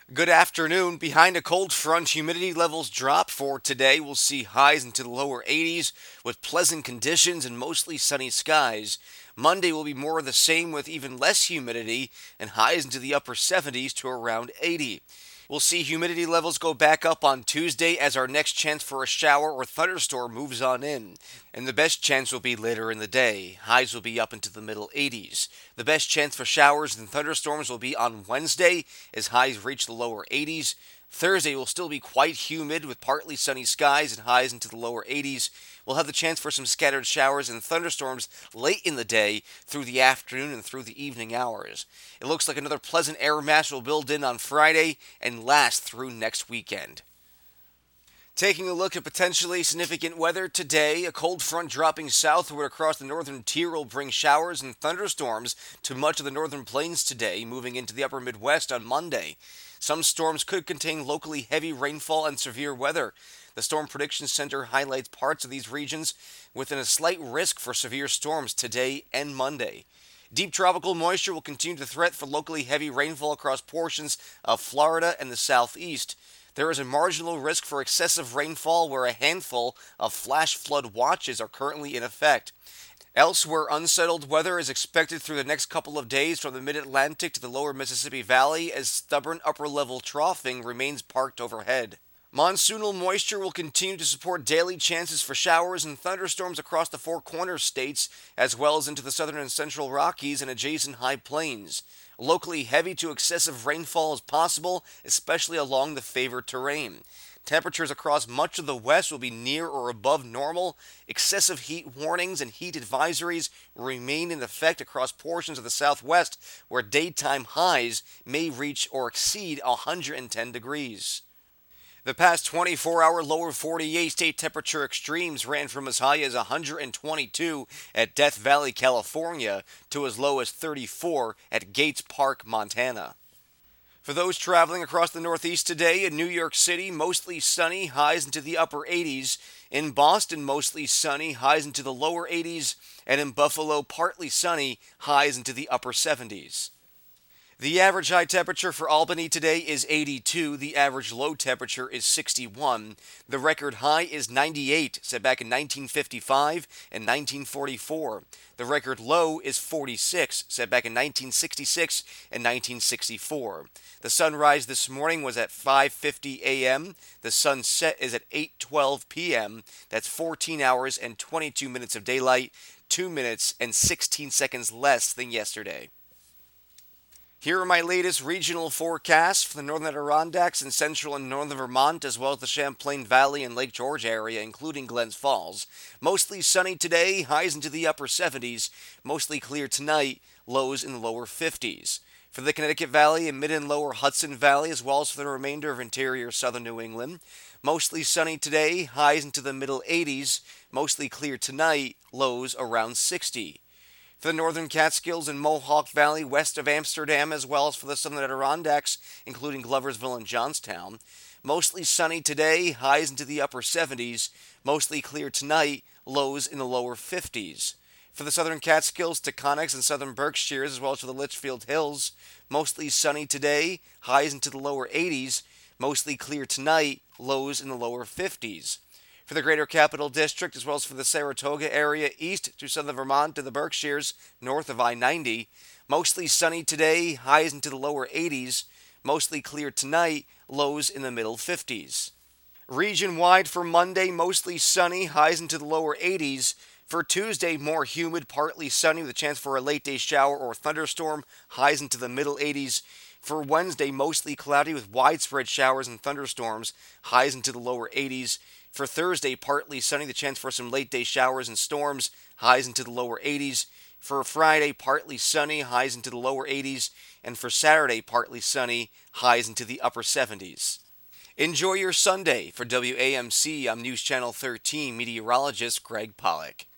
Good afternoon. Behind a cold front, humidity levels drop for today. We'll see highs into the lower 80s with pleasant conditions and mostly sunny skies. Monday will be more of the same with even less humidity and highs into the upper 70s to around 80. We'll see humidity levels go back up on Tuesday as our next chance for a shower or thunderstorm moves on in. And the best chance will be later in the day. Highs will be up into the middle 80s. The best chance for showers and thunderstorms will be on Wednesday as highs reach the lower 80s. Thursday will still be quite humid with partly sunny skies and highs into the lower 80s. We'll have the chance for some scattered showers and thunderstorms late in the day through the afternoon and through the evening hours. It looks like another pleasant air mass will build in on Friday and last through next weekend. Taking a look at potentially significant weather today, a cold front dropping southward across the northern tier will bring showers and thunderstorms to much of the northern plains today, moving into the upper Midwest on Monday. Some storms could contain locally heavy rainfall and severe weather. The Storm Prediction Center highlights parts of these regions with a slight risk for severe storms today and Monday. Deep tropical moisture will continue to threat for locally heavy rainfall across portions of Florida and the southeast. There is a marginal risk for excessive rainfall where a handful of flash flood watches are currently in effect. Elsewhere, unsettled weather is expected through the next couple of days from the mid-Atlantic to the lower Mississippi Valley as stubborn upper-level troughing remains parked overhead. Monsoonal moisture will continue to support daily chances for showers and thunderstorms across the Four Corners states, as well as into the southern and central Rockies and adjacent high plains. Locally heavy to excessive rainfall is possible, especially along the favored terrain. Temperatures across much of the west will be near or above normal. Excessive heat warnings and heat advisories remain in effect across portions of the southwest, where daytime highs may reach or exceed 110 degrees. The past 24-hour lower 48 state temperature extremes ran from as high as 122 at Death Valley, California, to as low as 34 at Gates Park, Montana. For those traveling across the Northeast today, in New York City, mostly sunny, highs into the upper 80s. In Boston, mostly sunny, highs into the lower 80s. And in Buffalo, partly sunny, highs into the upper 70s. The average high temperature for Albany today is 82. The average low temperature is 61. The record high is 98, set back in 1955 and 1944. The record low is 46, set back in 1966 and 1964. The sunrise this morning was at 5:50 a.m. The sunset is at 8:12 p.m. That's 14 hours and 22 minutes of daylight, 2 minutes and 16 seconds less than yesterday. Here are my latest regional forecasts for the northern Adirondacks and central and northern Vermont, as well as the Champlain Valley and Lake George area, including Glens Falls. Mostly sunny today, highs into the upper 70s. Mostly clear tonight, lows in the lower 50s. For the Connecticut Valley and mid and lower Hudson Valley, as well as for the remainder of interior southern New England. Mostly sunny today, highs into the middle 80s. Mostly clear tonight, lows around 60. For the northern Catskills and Mohawk Valley west of Amsterdam, as well as for the southern Adirondacks, including Gloversville and Johnstown. Mostly sunny today, highs into the upper 70s. Mostly clear tonight, lows in the lower 50s. For the southern Catskills, Taconics, and southern Berkshires, as well as for the Litchfield Hills, mostly sunny today, highs into the lower 80s. Mostly clear tonight, lows in the lower 50s. For the Greater Capital District, as well as for the Saratoga area, east to southern Vermont to the Berkshires, north of I-90. Mostly sunny today, highs into the lower 80s. Mostly clear tonight, lows in the middle 50s. Region-wide for Monday, mostly sunny, highs into the lower 80s. For Tuesday, more humid, partly sunny with a chance for a late-day shower or thunderstorm, highs into the middle 80s. For Wednesday, mostly cloudy with widespread showers and thunderstorms, highs into the lower 80s. For Thursday, partly sunny, the chance for some late-day showers and storms, highs into the lower 80s. For Friday, partly sunny, highs into the lower 80s. And for Saturday, partly sunny, highs into the upper 70s. Enjoy your Sunday. For WAMC, I'm News Channel 13 meteorologist Greg Pollock.